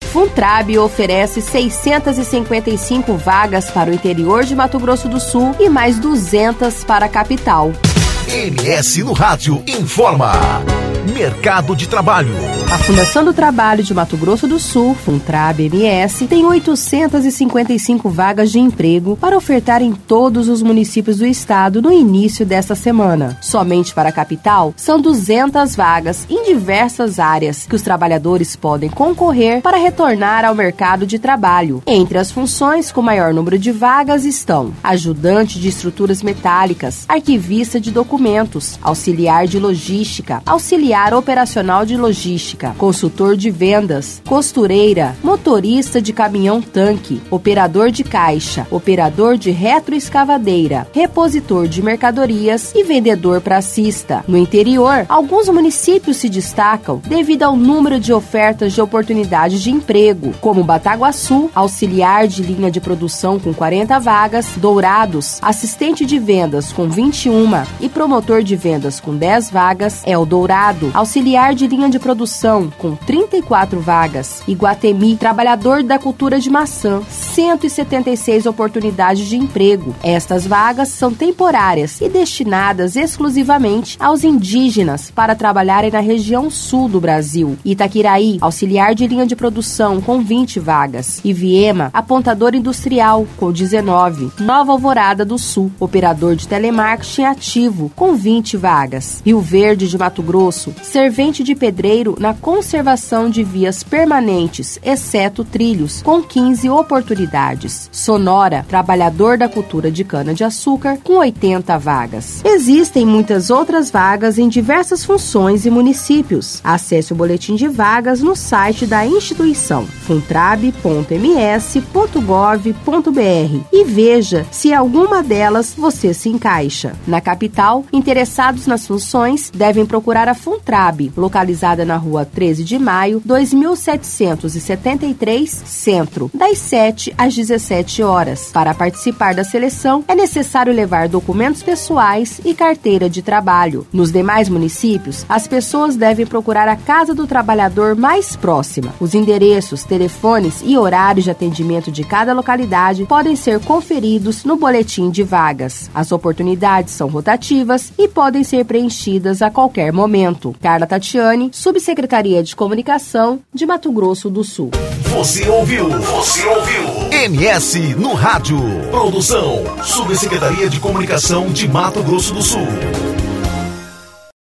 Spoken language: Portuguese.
Funtrab oferece 655 vagas para o interior de Mato Grosso do Sul e mais 200 para a capital. MS no Rádio informa. Mercado de trabalho. A Fundação do Trabalho de Mato Grosso do Sul, Funtrab MS, tem 855 vagas de emprego para ofertar em todos os municípios do estado no início desta semana. Somente para a capital, são 200 vagas em diversas áreas que os trabalhadores podem concorrer para retornar ao mercado de trabalho. Entre as funções com maior número de vagas estão ajudante de estruturas metálicas, arquivista de documentos, auxiliar de logística, auxiliar operacional de logística, consultor de vendas, costureira, motorista de caminhão-tanque, operador de caixa, operador de retroescavadeira, repositor de mercadorias e vendedor pracista. No interior, alguns municípios se destacam devido ao número de ofertas de oportunidades de emprego, como Bataguaçu, auxiliar de linha de produção com 40 vagas, Dourados, assistente de vendas com 21 e promotor de vendas com 10 vagas, Eldorado, auxiliar de linha de produção, com 34 vagas. Iguatemi, trabalhador da cultura de maçã, 176 oportunidades de emprego. Estas vagas são temporárias e destinadas exclusivamente aos indígenas para trabalharem na região sul do Brasil. Itaquiraí, auxiliar de linha de produção, com 20 vagas. Iviema, apontador industrial, com 19. Nova Alvorada do Sul, operador de telemarketing ativo, com 20 vagas. Rio Verde de Mato Grosso, servente de pedreiro na conservação de vias permanentes, exceto trilhos, com 15 oportunidades. Sonora, trabalhador da cultura de cana-de-açúcar, com 80 vagas. Existem muitas outras vagas em diversas funções e municípios. Acesse o boletim de vagas no site da instituição, funtrab.ms.gov.br, e veja se alguma delas você se encaixa. Na capital, interessados nas funções devem procurar a Funtrab, localizada na rua 13 de maio, 2773, Centro, das 7 às 17 horas. Para participar da seleção, é necessário levar documentos pessoais e carteira de trabalho. Nos demais municípios, as pessoas devem procurar a Casa do Trabalhador mais próxima. Os endereços, telefones e horários de atendimento de cada localidade podem ser conferidos no boletim de vagas. As oportunidades são rotativas e podem ser preenchidas a qualquer momento. Carla Tatiane, Subsecretaria de Comunicação de Mato Grosso do Sul. Você ouviu MS no Rádio. Produção, Subsecretaria de Comunicação de Mato Grosso do Sul.